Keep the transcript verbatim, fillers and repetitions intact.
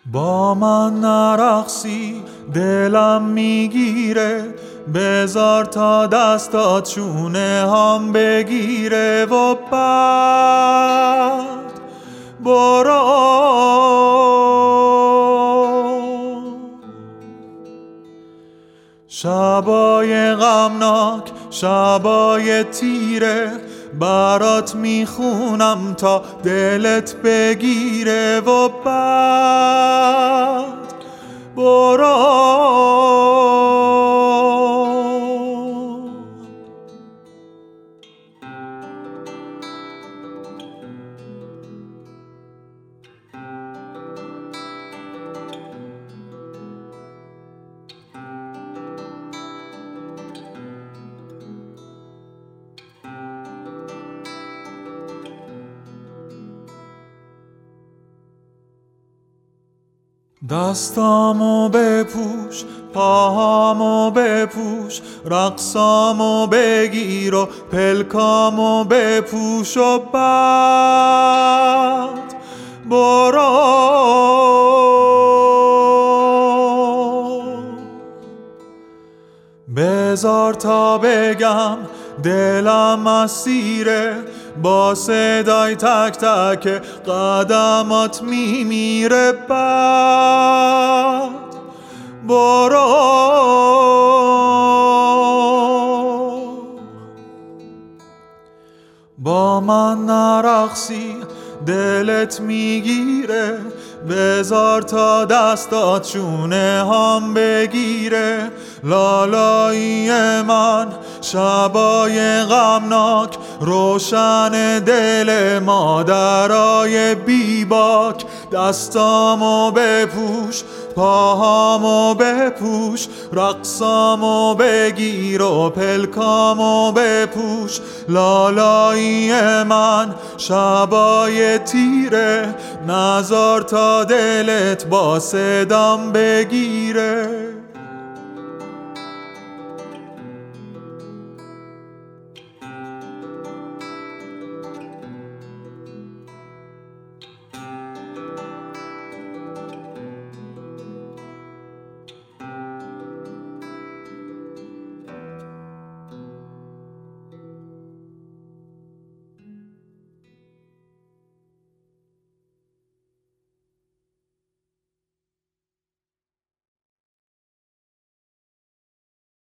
با من نرقصی دلم میگیره، بذار تا دستات چونه هم بگیره و بعد برو. شبای غمناک، شبای تیره، برات میخونم تا دلت بگیره و بعد برو. دستامو بپوش، پاهامو بپوش، رقصامو بگیر و پلکامو بپوش و بعد برو. بذار تا بگم دلم اسیره، با صدای تک تک قدمات میمیره، بعد برو. با من نرقصی دلت میگیره، بذار تا دستات چونه هم بگیره. لالایی من شبای غمناک، روشن دل مادرای بیباک. دستامو بپوش، پاهامو بپوش، رقصامو بگیر و پلکامو بپوش. لالایی من شبای تیره، نذار تا دلت با صدام بگیره.